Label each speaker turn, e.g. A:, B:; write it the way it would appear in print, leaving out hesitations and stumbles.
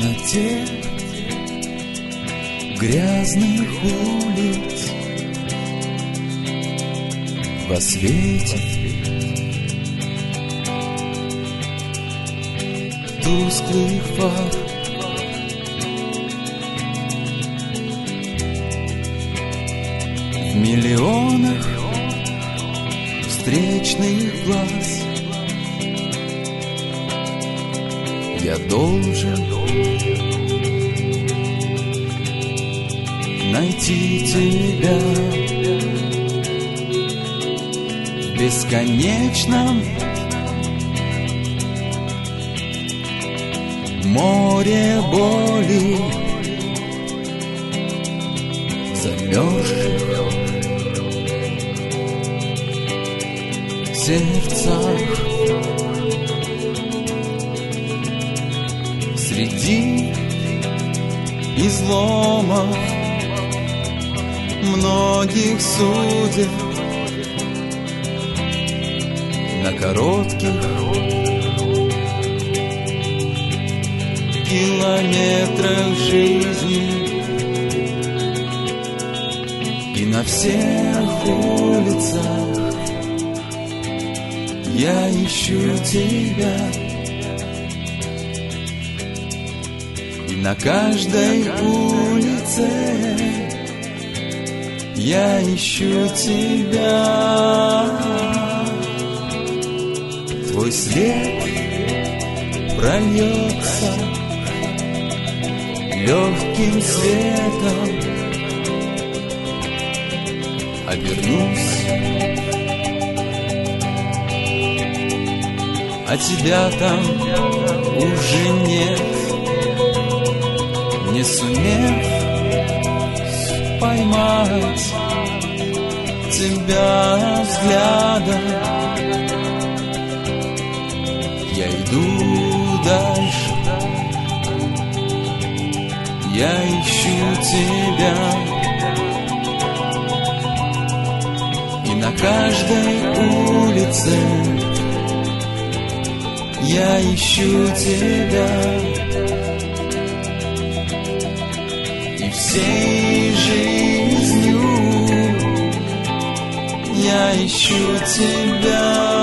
A: темноте грязных улиц, во свете тусклых фар, в миллионах встречных глаз я должен найти тебя в бесконечном море боли, замерзших сердцах, среди изломов многих судеб, на коротких километрах жизни и на всех улицах я ищу тебя, и на каждой улице я ищу тебя. Твой свет прольется легким светом, обернусь, а тебя там уже нет, не сумев поймать тебя взглядом. Я иду дальше, я ищу тебя, и на каждой улице я ищу тебя, и всей жизнью я ищу тебя.